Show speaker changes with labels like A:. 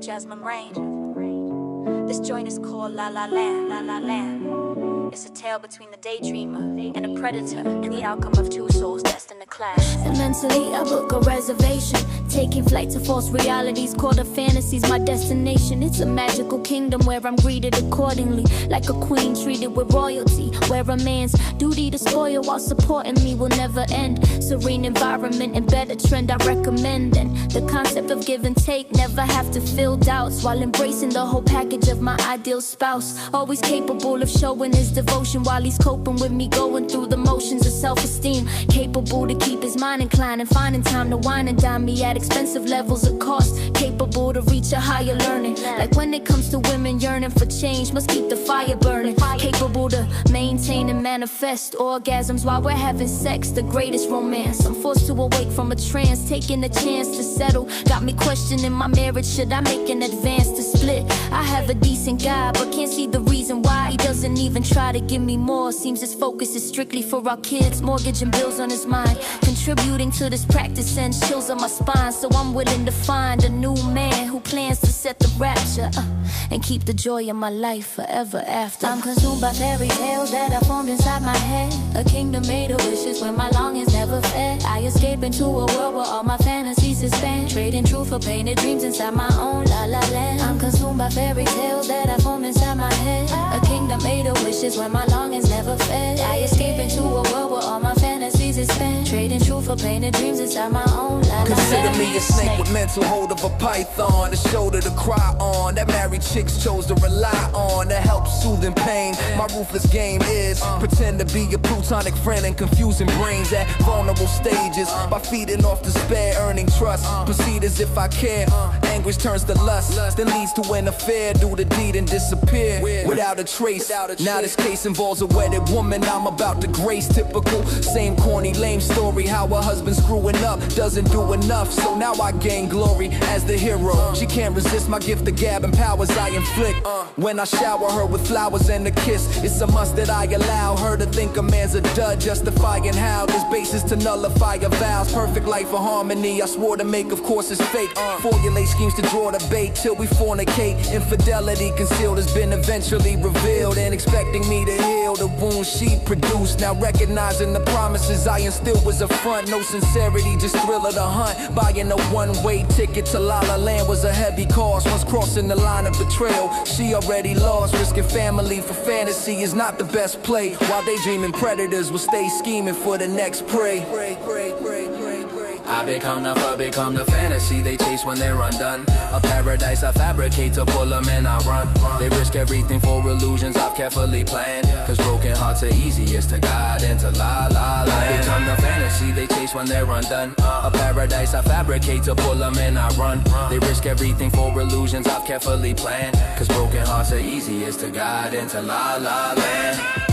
A: Jasmine Rain. This joint is called La La Land, La La Land. It's a tale between the daydreamer and a predator, and the outcome of two souls destined to clash.
B: And mentally I book a reservation, taking flight to false realities, called a fantasies my destination. It's a magical kingdom where I'm greeted accordingly, like a queen treated with royalty, where a man's duty to spoil while supporting me will never end. Serene environment and better trend I recommend, and the concept of give and take, never have to fill doubts while embracing the whole package of my ideal spouse. Always capable of showing his devotion while he's coping with me, going through the motions of self-esteem. Capable to keep his mind inclined and finding time to wine and dine me at expensive levels of cost. Capable to reach a higher learning, like when it comes to women yearning for change, must keep the fire burning. Capable to maintain and manifest orgasms while we're having sex, the greatest romance. I'm forced to awake from a trance, taking a chance to settle. Got me questioning my marriage, should I make an advance to split? I have a decent guy, but can't see the reason why he doesn't even try to give me more. Seems his focus is strictly for our kids, mortgage and bills on his mind. Contributing to this practice sends chills on my spine, so I'm willing to find a new man who plans to set the rapture and keep the joy in my life forever after. I'm consumed by fairy tales that are formed inside my head, a kingdom made of wishes where my longings never fed. I escape into a world where all my fantasies suspend, trading truth for painted dreams inside my own la la land. I'm consumed by fairy tales that are formed inside my head, a kingdom made of wishes where my longings never fed. I escape into a world where all my fantasies is spent, trading truth for painted dreams inside my own la la land.
C: Consider me a snake with mental hold of a python, a shoulder to cry on, that married chicks chose to rely on to help soothing pain. My ruthless game is pretend to be a plutonic friend and confusing brains at vulnerable stages by feeding off despair, earning trust. Proceed as if I care. Anguish turns to lust, then leads to an affair. Do the deed and disappear without a trace. Now this case involves a wedded woman I'm about to grace. Typical, same corny, lame story. How a husband screwing up doesn't do enough, so now I gain glory as the hero. She can't resist my gift of gab and powers I inflict. When I shower her with flowers and a kiss, it's a must that I allow her to think a man's a dud, justifying how this basis to nullify a vows. Perfect life of harmony I swore to make, of course it's fake. Formulate schemes to draw the bait till we fornicate. Infidelity concealed has been eventually revealed, and expecting me to heal the wounds she produced. Now recognizing the promises I instilled was a front. No sincerity, just thrill of the hunt. Buying a one-way ticket to La La Land was a heavy cost. Once crossing the line of betrayal, she already lost. Risking family for fantasy is not the best play, while daydreaming predators will stay scheming for the next prey.
D: I become the fantasy they chase when they're undone. A paradise I fabricate to pull them and I run. They risk everything for illusions I've carefully planned, cause broken hearts are easiest to guide into la la land. I become the fantasy they chase when they're undone. A paradise I fabricate to pull them and I run. They risk everything for illusions I've carefully planned, cause broken hearts are easiest to guide into la la land.